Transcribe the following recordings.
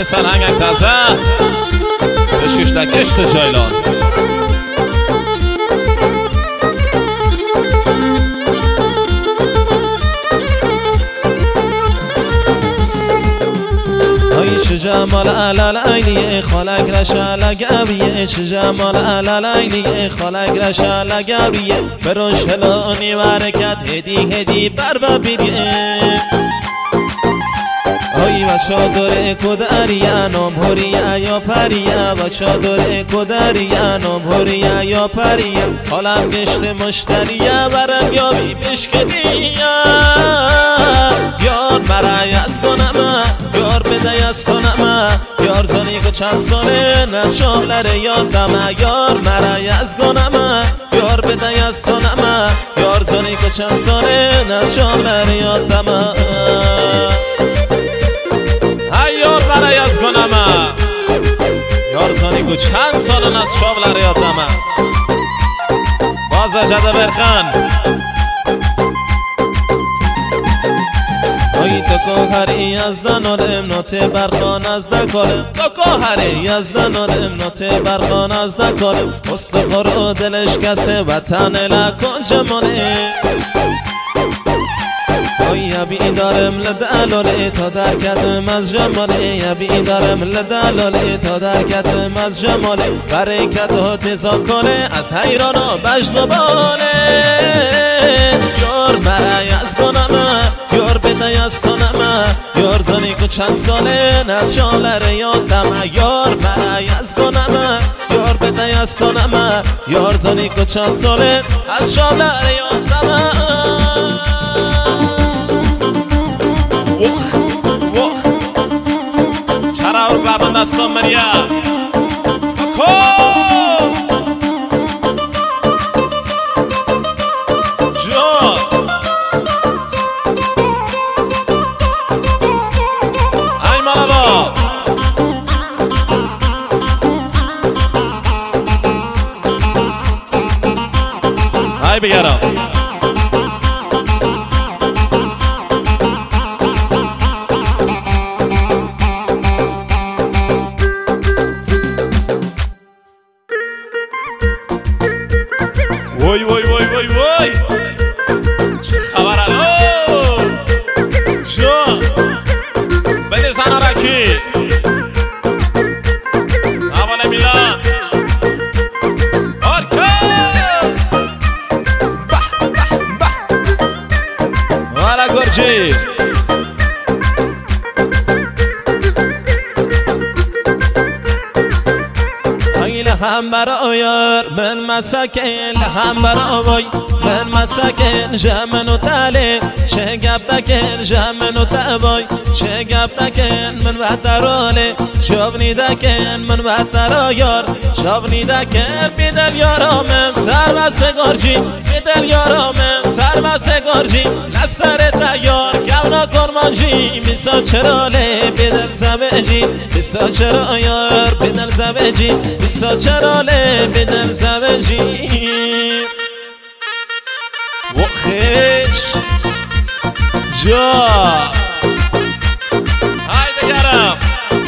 سرهنگ تازه بشیش دکشت جایلان جمال علال عینی خالق رشال گاویه جمال علال عینی خالق رشال گاویه بروشلونی برکت هدی بر بیریه آی و چادر کدریا نام هوریا یا پریا و چادر کدریا نام هوریا یا پریا حالم گشت مشتریا برم یابی بشکدیا یار مرای از کنم یار بده از کنم یار زنی که چند ساله از شاملر یادم یار مرای از کنم یار بده از کنم یار زنی که چند ساله از شاملر یادم یار برای از گنم یار زانی گو چند سالن از شابلر یادم باز جده برخان آی تو هری از دنارم نوته برخان از دکارم تو هری از دنارم نوته برخان از دکارم استخور و دلش کسته وطن لکن جمانه یبی دارم لدلاله تا درکتم از جماله یبی دارم لدلاله تا درکتم از جماله برکت و تزا کنه از حیران و بجد و باله یار برای از گنم یار بده از سنم یار زنی که چند ساله از شاملر یادم یار برای از گنم یار بده از سنم یار زنی که چند ساله از شاملر یادم چراور بابا دستان مریا اکو جان ای مالا ای بگرم وای وای وای وای وای چه خبر الو جان بده زن رکی اول میلان آرکا والا گرجی هم برای یار من مسکن هم برای من مسکن جمن و تله چه گپ دکن جمن و تبای چه گپ دکن من بهتراله شابنی دکن من بهترا یار شابنی دکن بیدل یارا من سر بست گرجی بیدل یارا من سر بست گرجی لسر تیار کونا کرمانجی میسا چراله بیدل زبجی میسا چرا یار بیدل زبجی میسا چراله بیدل زبجی وخش جا های بگرم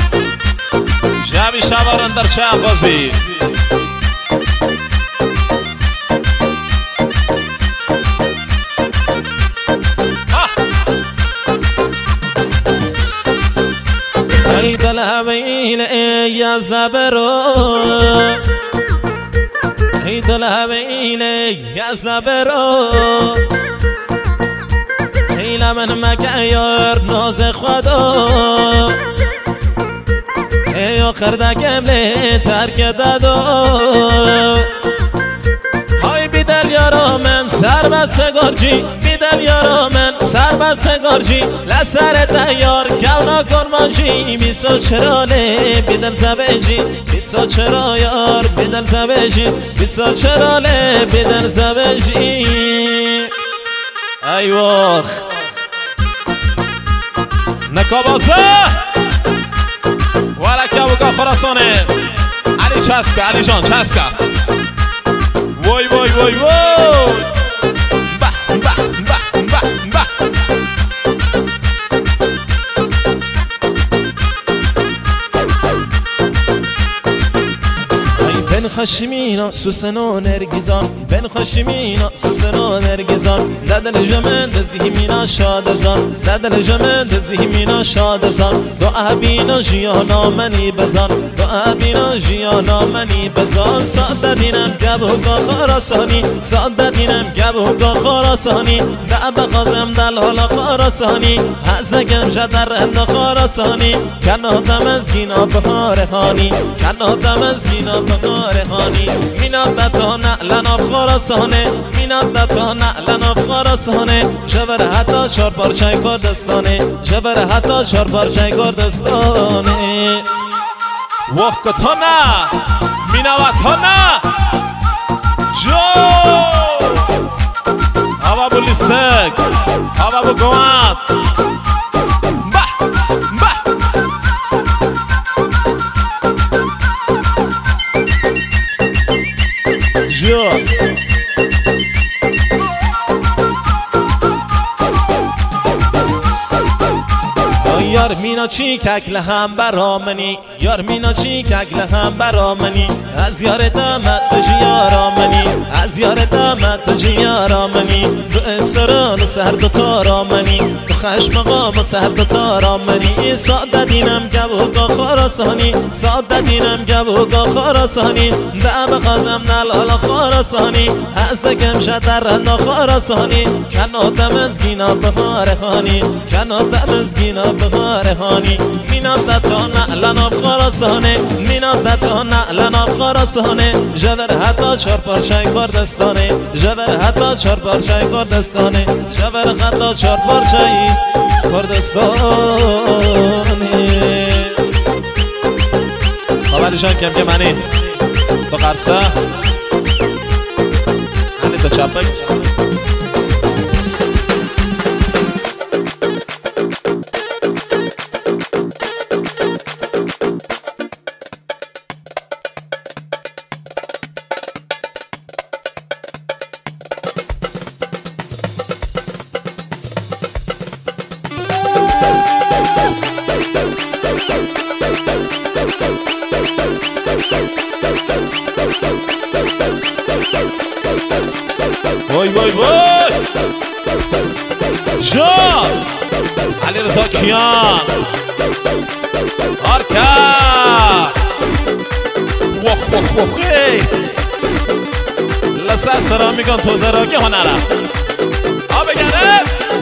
جمعی شبارن در چه بازی ای دل حویل ای از نبرو ای دل حویل ای از نبرو ای لمن مگه یار ناز خدا ای آخر دکم لی ترک دادو های بیدل یارا من سر بست گرجی بیدل یارا من سر بست گرجی لسر تیار کونا کرمانجی بیسا چراله بیدل زبجی بیسا چرا یار بیدل زبجی بیسا چراله بیدل زبجی ای وخ نکابازه ولکه بگا خراسانه علی چسکه علی جان چسکه وای وای وای وای به به به به به خشمینا سوسنو نرگیزان بن خشمینا سوسنو نرگیزان لدل جمن دزیمینا شادزان لدل جمن دزیمینا شادزان دو ابینا جیانا منی بزان دو ابینا جیانا منی بزان ساده دینم گبوگا خراسانی ساده دینم گبوگا خراسانی دعب قازم دلال خراسانی هزنگم جدر اند خراسانی کنادم از گینا بهار هانی کنادم از گینا بهار هانی میناد تا نعلنا خراسانه میناد تا نعلنا خراسانه جبر حتی چار پارچه کردستانه جبر حتی چار پارچه کردستانه وقتانا مینواتانا جو هوا بو لیستک هوا بو گوات جو یار مینا چی ککل هم برامنی یار مینا چی ککل هم برامنی از یار دمت جیارامنی از یار دمت جیارامنی دو اسران سهر دو تارامنی دو خشم قام سهر دو تارامنی ساده دینم گبوگا خراسانی ساده دینم گبوگا خراسانی دعب قازم نلال خراسانی از دگم شدرنا خراسانی کنادم از گینا بهار هانی کنادم از گینا بهار هانی میناد تا نعلنا خراسانه میناد تا نعلنا خراسانه جبر حتی چار پارچه کردستانه جبر حتی چار پارچه کردستانه جبر حتی چار پارچه کردستانه خبرشان کم که منی تو قرصه هنی تو چپک وای وای وای جان علی رضا کیان آرکا وخ وخ وخ لسه سرا میگن تو زراگی هنره آب گره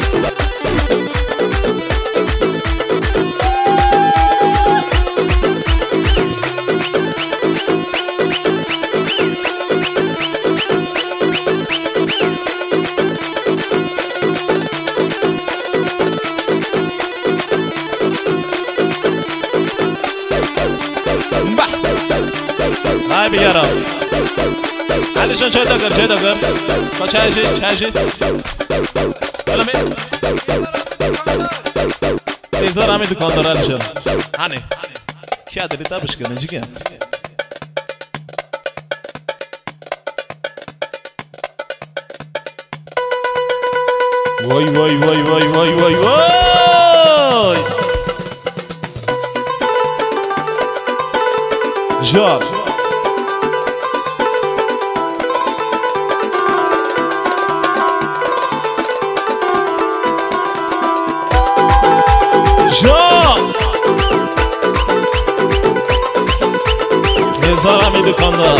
های بیارم علیشان چای داگر با چای شید بلا می بیزار همه دکاندار علیشان هنه کیا دلی تابش کنه جیگه وای وای وای وای وای وای وای جاب جاب هزار همی دکاندار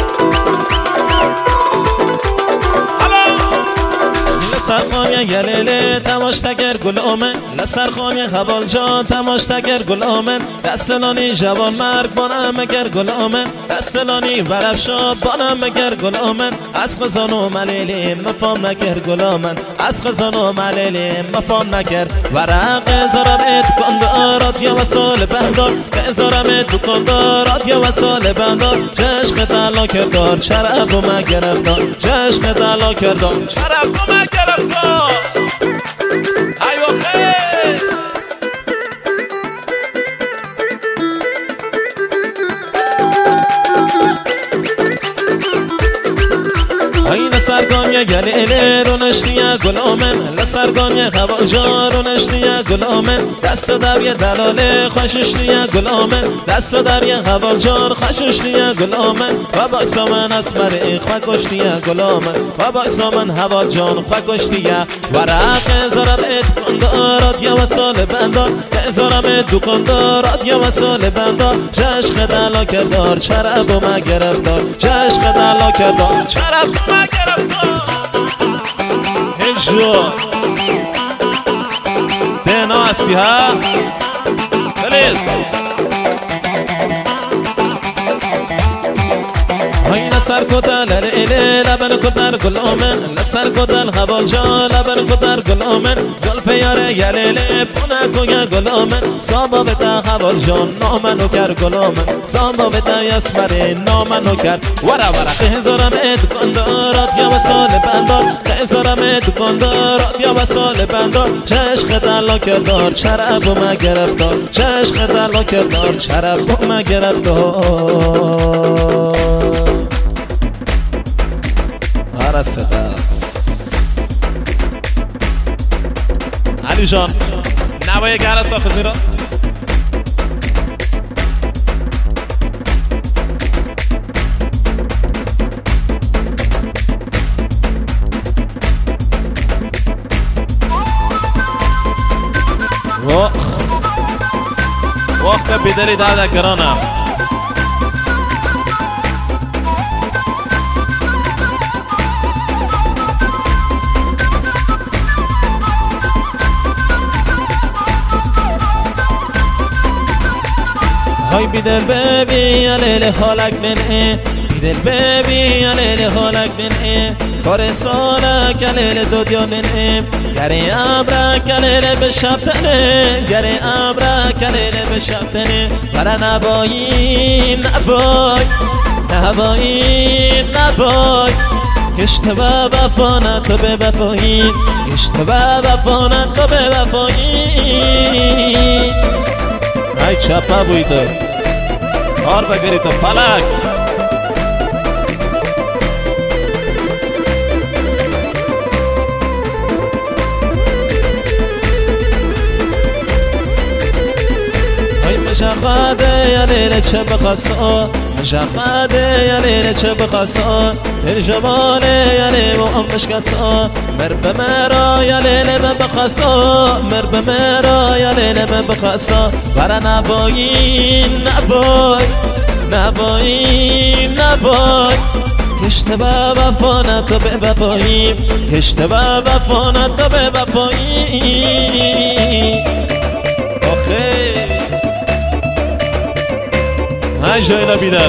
لسرخانی گلیله تماشتگر گل آمن لسرخانی حبال جان تماشتگر گل آمن دستلانی جوان مرگ بانم مگر گل آمن دستلانی ورفشا بانم مگر گل آمن از خزان و ملیلی مفام نگر گل آمن از خزان و ملیلی مفام نگر ورق زارم دکاندارات یا وسال بندار بزارم دکاندارات یا وسال بندار جشق دلا کردار شرف و مگرفتار جشق دلا کردار شرف و مگرفتار ای وخی لسرگانی گلیله رو نشتیه گل آمن لسرگانی حوال جا رو نشتیه دیه گلامن دست در یه دلاله خوشش دیه گلامن دست در یه حوال جان خوشش دیه گلامن و بایسا من اسمره خوکش دیه گلامن و بایسا من حوال جان خوکش دیه ورق زارم ادکندارات یا وسال بندار زارم ادکندارات یا وسال بندار جشق دلا کردار چرب و ما گرفتار جشق دلا کردار چرب و ما گرفتار هجو دینا هستی ها بلیز لسر کدل الیلی لبن کدر گلامن لسر کدل حوال جان لبن کدر گلامن زلف یاره یلیلی پونه کوی گلامن سابا بده حوال جان نامنو کر گلامن سابا بده یسمره نامنو کر ورا هزارم ادکندارات یا وسال بندار هزارم ادکندارات یا وسال بندار چشق دلا کردار چرب و ما گرفتار چشق دلا کردار چرب و ما گرفتار علی جان نوای گره ساخزی را وقت بیداری داده گرانم های بیدل بیبی یا لیل حالک منه بیدل بیبی یا لیل حالک منه کار سالک یا لیل دودیا منه گره عبرک یا لیل بشبتنه گره عبرک یا لیل بشبتنه برا نبایی نبای نبایی نبای اشتباه وفانه تو به وفایی اشتباه وفانه تو به وفایی ای چپا بوی تو کار بگری تو فلک ای مشاخده یا لیل چه بخصا مشاخده یا لیل چه بخصا دل جماله یا لیل و امش کسا مر به مرا یا لیل بخصا مر به مرا یا لیل بخصا برا نبایی نبای نبایی نبای اشتباه وفانه تو به وفایی اشتباه وفانه تو به وفایی آخه های جاینا بیدل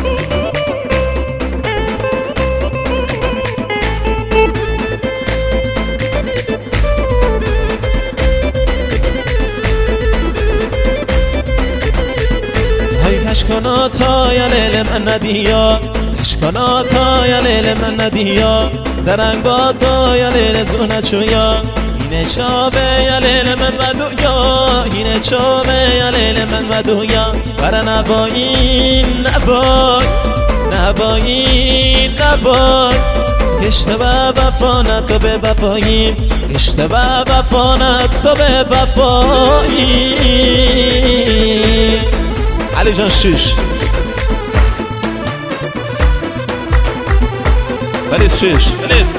کشکناتا یا لیل من ندیا کشکناتا یا لیل من ندیا درنگاتا یا لیل زونه چویا اینه چابه یا لیل من ودویا اینه چابه یا لیل من ودویا برا نبایی نبای نبایی نبای اشتباه وفانه تو به وفایی اشتباه وفانه تو به وفایی علی جان شش بلیس شش بلیس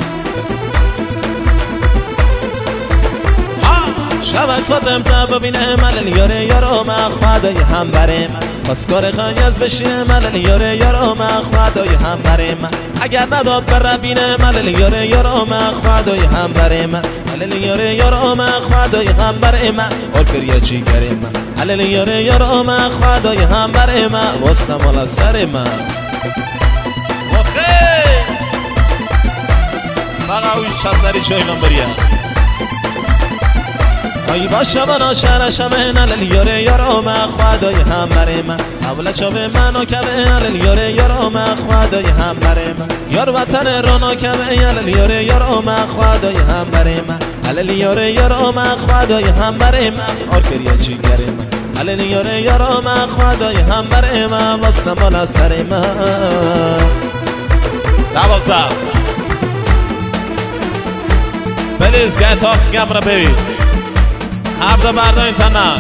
شبک خودم تا ببینه ملل یاره یارو ما خدای هم بریم خواستگار خانیز بشینه ملل یاره یارو ما خدای هم بریم اگر نداد بر بینه ملل یاره یارو ما خدای هم بریم ملل یاره یارو ما خدای هم بریم آکر یا چی کریم ملل یاره یارو ما خدای هم بریم واسه مال سر من آخه بقا اوی شسری جای نمبریه ای باشه من شرشم نل یاره یارو ما خدای هم برای من اول چاوه منو کبه نل یاره یارو ما خدای هم برای من یار وطن رانا کبه نل یاره یارو ما خدای هم برای من نل یاره یارو ما خدای هم برای من آرکریا چی گره من نل یاره یارو ما خدای هم برای من واسه مال سر من 12 بلیز گه تا گم را ببین بردا این تنه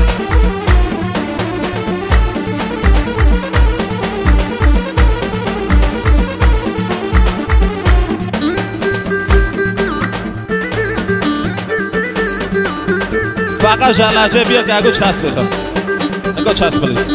فقط جلجه بیا که اگه چسب بتا اگه چسب بلیست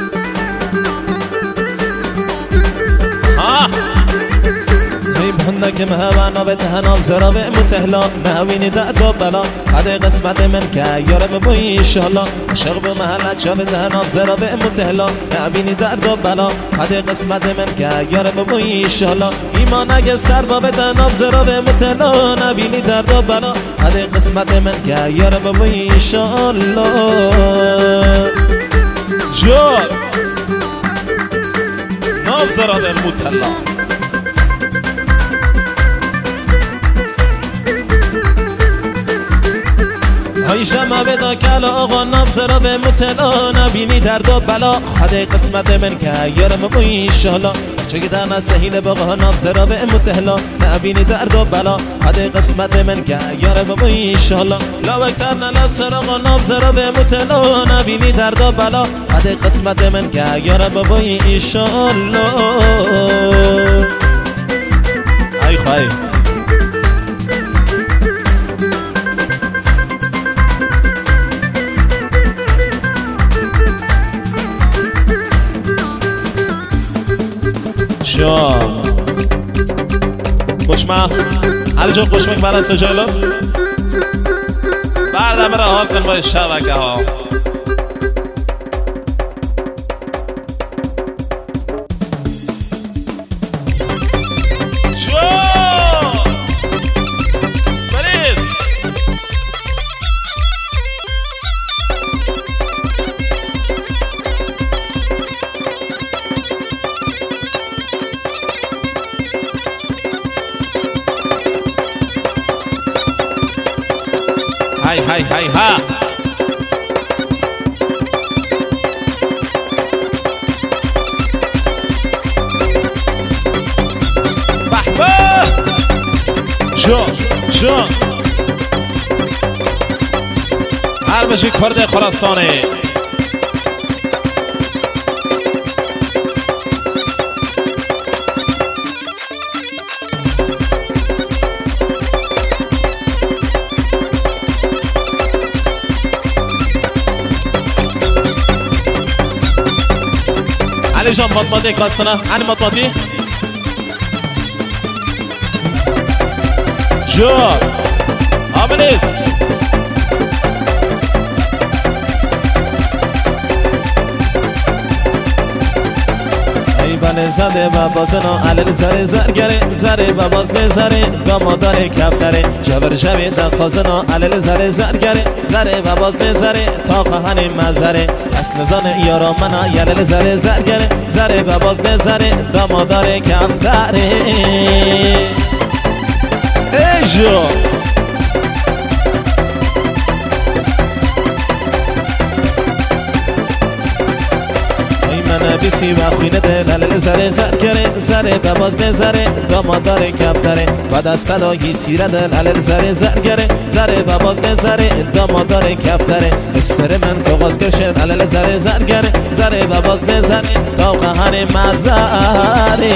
بنده که مهوانا به تهنام زرابه متهلا نهوینی دعدا بلا قده قسمت من که یارم بایی ایشالا عشق به محلت جا به تهنام زرابه متهلا نهوینی دعدا بلا قده قسمت من که یارم بایی ایشالا ایمان اگه سر با به تهنام زرابه متهلا نهوینی دعدا بلا قده قسمت من که یارم بایی ایشالا جار نام زرابه متهلا های شما بدا کلا آقا نام زرا به متلا نبینی درد و بلا خود قسمت من که یارم بایی ایشالا چه که در نسهیل باقا نام زرا به متلا نبینی درد و بلا خود قسمت من که یارم بایی ایشالا لاوکتر ننسر آقا نام زرا به متلا نبینی درد و بلا خود قسمت من که یارم بایی ایشالا ای خواهی جان خوشمه علی جان خوشمه که برای سجایلو بردم را حال کن با شبکه ها جان بریز هاي هاي هاي ها بحبه شو هر بشی کرده خراسانه علی جان مطمئنی کاستنه هنی مطمئنی جان آمنیس ای بله زده و بازنا علل زره زرگره زره و باز نزره داماداره کفتره جبر جوی دخوازنا علل زره زرگره زره و باز نزره تا قهن مزره پس نزان یارا منا یلل زره زرگره زره و باز نزره داماداره کفتره ای جو بیسی و خوینه دل زره زرگره زره و باز نزره داماداره کفتره و دست داگی سیره دل زره زرگره زره و باز نزره داماداره کفتره سر من تو غاز کشه دل زره زرگره زره و باز نزره تا قهر مزاره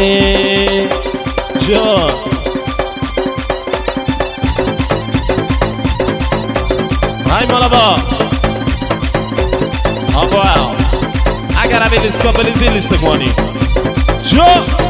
جان های مالا با اگر همین لیست کنی جو